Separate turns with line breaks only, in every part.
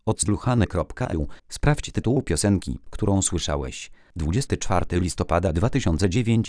Odsłuchane.eu. Sprawdź tytuł piosenki, którą słyszałeś. 24 listopada 2009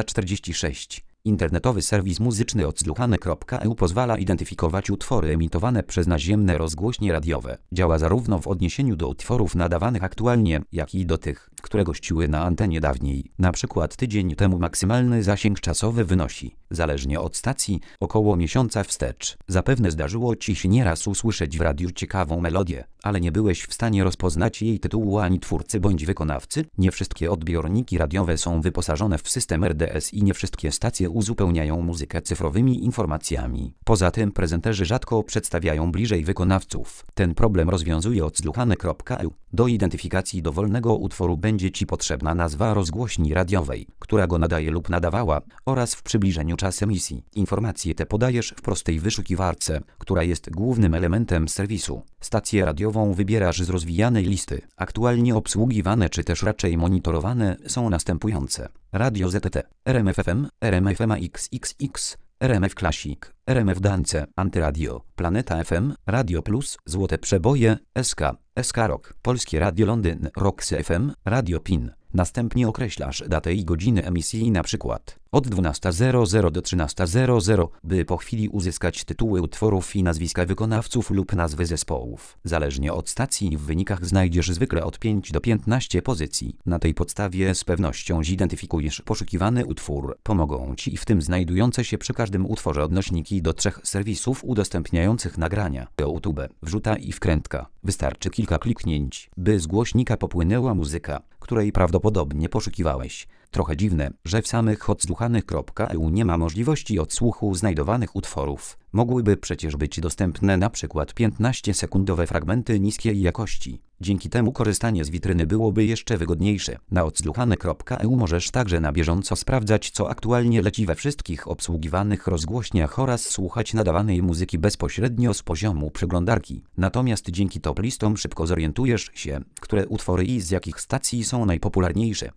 11:46. Internetowy serwis muzyczny Odsłuchane.eu pozwala identyfikować utwory emitowane przez naziemne rozgłośnie radiowe. Działa zarówno w odniesieniu do utworów nadawanych aktualnie, jak i do tych, które gościły na antenie dawniej. Na przykład tydzień temu maksymalny zasięg czasowy wynosi, zależnie od stacji, około miesiąca wstecz. Zapewne zdarzyło Ci się nieraz usłyszeć w radiu ciekawą melodię, ale nie byłeś w stanie rozpoznać jej tytułu ani twórcy bądź wykonawcy. Nie wszystkie odbiorniki radiowe są wyposażone w system RDS i nie wszystkie stacje uzupełniają muzykę cyfrowymi informacjami. Poza tym prezenterzy rzadko przedstawiają bliżej wykonawców. Ten problem rozwiązuje Odsłuchane.eu. Do identyfikacji dowolnego utworu będzie Ci potrzebna nazwa rozgłośni radiowej, która go nadaje lub nadawała, oraz w przybliżeniu czas emisji. Informacje te podajesz w prostej wyszukiwarce, która jest głównym elementem serwisu. Stację radiową wybierasz z rozwijanej listy. Aktualnie obsługiwane czy też raczej monitorowane są następujące: Radio ZTT, RMF FM, RMF MAXXX, RMF Classic, RMF Dance, Antyradio, Planeta FM, Radio Plus, Złote Przeboje, SK, SK Rock, Polskie Radio Londyn, Roxy FM, Radio PIN. Następnie określasz datę i godzinę emisji, na przykład od 12:00 do 13:00, by po chwili uzyskać tytuły utworów i nazwiska wykonawców lub nazwy zespołów. Zależnie od stacji w wynikach znajdziesz zwykle od 5 do 15 pozycji. Na tej podstawie z pewnością zidentyfikujesz poszukiwany utwór. Pomogą Ci w tym znajdujące się przy każdym utworze odnośniki do 3 serwisów udostępniających nagrania: YouTube, wrzuta i wkrętka. Wystarczy kilka kliknięć, by z głośnika popłynęła muzyka, której prawdopodobnie poszukiwałeś. Trochę dziwne, że w samych Odsłuchanych.eu nie ma możliwości odsłuchu znajdowanych utworów. Mogłyby przecież być dostępne na przykład 15-sekundowe fragmenty niskiej jakości. Dzięki temu korzystanie z witryny byłoby jeszcze wygodniejsze. Na Odsłuchane.eu możesz także na bieżąco sprawdzać, co aktualnie leci we wszystkich obsługiwanych rozgłośniach oraz słuchać nadawanej muzyki bezpośrednio z poziomu przeglądarki. Natomiast dzięki top listom szybko zorientujesz się, które utwory i z jakich stacji są najpopularniejsze.